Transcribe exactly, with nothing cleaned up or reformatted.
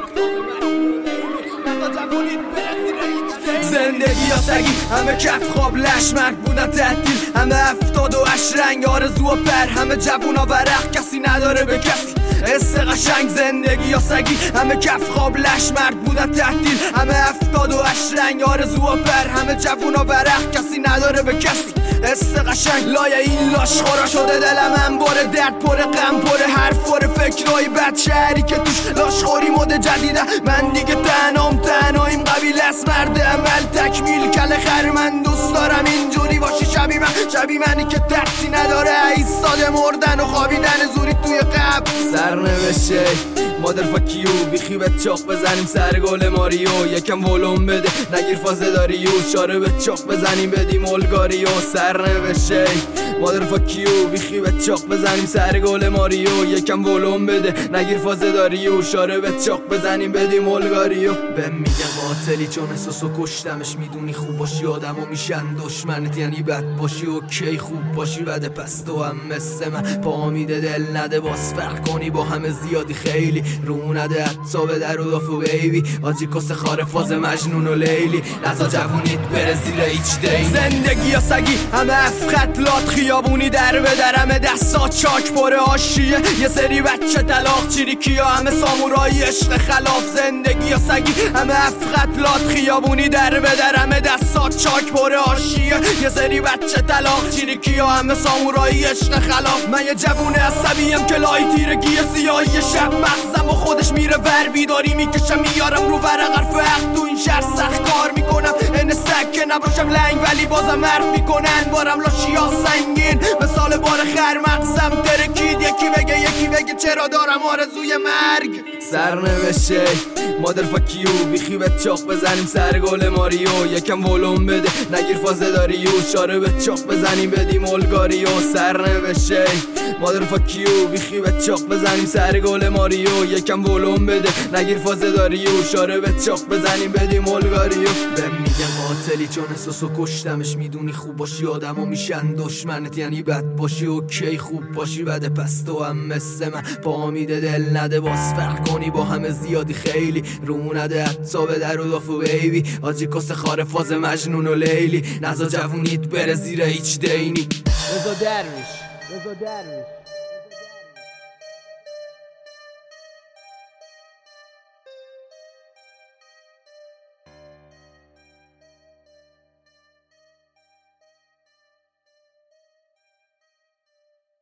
زندگی یا سگی همه کف خواب لش مرگ بودن تعطیل همه هفتاد و هشت رنگ آرزو و پر همه جوونا ورق کسی نداره به کسی حس قشنگ. زندگی یا سگی همه کف خواب لش مرگ بودن تعطیل همه هفتاد و هشت رنگ آرزو و پر همه جوونا ورق کسی نداره به کسی حس قشنگ. لای این لاش خورا شده دلم انباره درد پر غم پر حرف پر فکرای بد شهری که توش لاش خوری مد جدیده من دیگه تنام تنهاییم قبیل از مرد عمل تکمیل کل خر من دوست دارم اینجوری باشی شبیه من شبیه منی که درسی نداره ایستاده مردن و خوابیدن زوری توی قبر سرنوشته مادر فاکیو بیخی به چاق بزنیم سر گل ماریو یکم ولوم بده نگیر فازه داریو شاره به چاق بزنیم بدیم الگاریو سرنوشته مادر فاکیو بیخی به چاق بزنیم سر گل ماریو یکم ولوم بده نگیر فازه داریو شاره به چاق بزنیم بدیم الگاریو. به میگه قاتلی چون احساسو کشتمش میدونی خوب باشی آدمو میشن دشمنت یعنی بد باشی و کی خوب باشی بده پس تو هم مثل من پا میده دل نده باز فرق کنی با همه زیادی خیلی رو نده حتی به در و دافو بیبی آجی کس خاره فاز مجنون و لیلی نزا جوونیت بره زیر هیچ دی. زندگی یا سگی همه افخط لات خیابونی در به در همه دستا چاک پر آشیه یه سری بچه طلاق چیریکیا همه سامورایی عشق خلاف. زندگی یا سگی همه افخط لات خیابونی در به در همه دستا چاک پر آشیه یه سری بچه طلاق چیریکیا همه سامورایی عشق خلاف. من یه جوون عصبیم که لای تیرگی سیاهی شب مغزم و خودش میره ور بیداری میکشم میارم رو ورق حرف حق تو این شهر سخت کار میکنم این سگ که نباشم لنگ ولی بازم حرف میکنن بارم لاشیا سنگین مثال بار خر مغزم ترکید یکی بگه یکی بگه چرا دارم آرزوی مرگ. سرنوشته مادر فاکیو بیخی به چاق بزنیم سر گل ماریو یکم ولوم بده نگیر فازه داریو شاره به چاق بزنیم بدیم الگاریو سرنوشته مادر فاکیو بیخی به چاق بزنیم سر گل ماریو یکم ولوم بده نگیر فازه داریو شاره به چاق بزنیم بدیم الگاریو. به میگه قاتلی چون احساسو کشتمش میدونی خوب باشی آدمو میشن دشمنت یعنی بد باشی و کی خوب باشی بده پس تو هم مثل من پا میده دل نده باز فرق کنی با همه زیادی خیلی رو نده حتی به در و دافو بیبی آجی کس خاره فاز مجنون و لیلی نزا جوونیت بره زیر هیچ دینی. رضا درویش رضا درویش